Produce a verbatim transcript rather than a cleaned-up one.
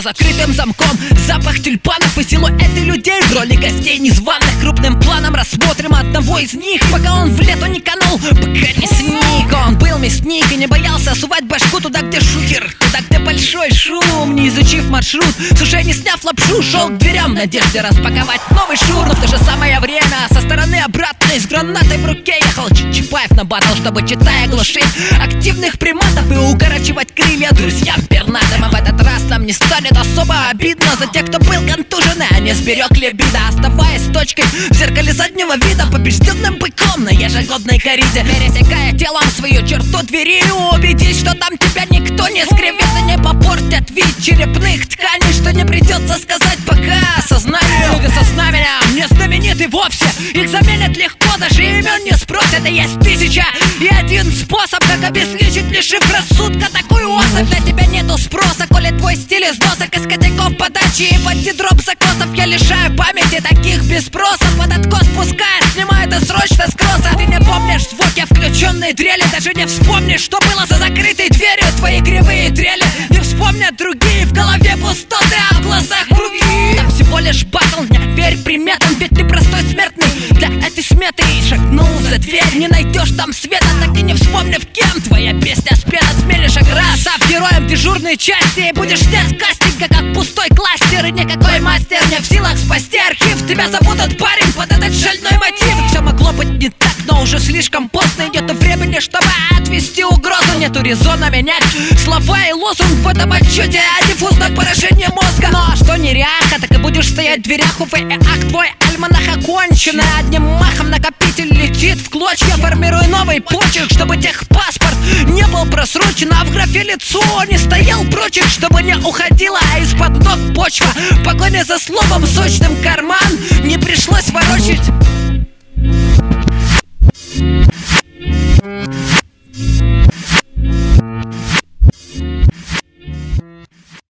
закрытым замком. Запах тюльпанов и силуэты людей в роли гостей незваных. Крупным планом рассмотрим одного из них, пока он в лету не канул, пока не сник. Он был мясник и не боялся сувать башку туда, где шухер, туда, где большой шум. Не изучив маршрут, с ушей не сняв лапшу, шел к дверям в надежде распаковать новый шур. Но в то же самое время со стороны обратной с гранатой в руке ехал Чапаев на батл, чтобы, читая, глушить активных приматов и укорачивать крылья друзьям пернатым. А в этот раз нам не станет особо обидно за тех, кто был контужен, а не сберег либидо, оставаясь точкой в зеркале заднего вида, побежденным быком на ежегодной кориде. Пересекая телом свою черту двери, убедись, что там тебя никто не скривит и не попортят вид черепных тканей, что не придется сказать пока сознанию. Люди со знаменем не знамениты вовсе, их заменят легко, даже имен не спросят. И есть тысяча и один способ, как обезличить, лишив рассудка такую особь. Для тебя нету спроса, коли твой стиль из досок, из косяков подачи и антидроп закосов. Я лишаю памяти таких без спроса, под откос пускай, снимаю это срочно с кросса. Ты не помнишь звуки включенной дрели, даже не вспомнишь, что было за закрытой дверью. Твои кривые трели не вспомнят другие, в голове пустоты, а в глазах круги. Там всего лишь батл, не верь приметам, ведь ты простой смертный для этой сметы. И шагнул за дверь, не найдешь там света, так и не вспомнив, кем твоя песня спета. Сменишь окрас, став героем дежурной части, и будешь снять кастинга, как пустой кластер. И никакой мастер не в силах спасти архив. Тебя забудут, парень, под этот шальной мотив. Все могло быть не так, но уже слишком поздно, и нету времени, чтобы отвести угрозу. Нету резона менять слова и лозунг в этом отчете, а диффузное поражение мозга. Но что неряха, так и будешь стоять в дверях, увы, и ах, твой альманах окончен. Одним махом накопитель летит в клочья. Формируй новый почерк, чтобы техпаспорт не был просрочен, а в графе лицо не стоял прочерк, чтобы не уходила из-под ног почва. В погоне за словом сочным карман не пришлось ворочить.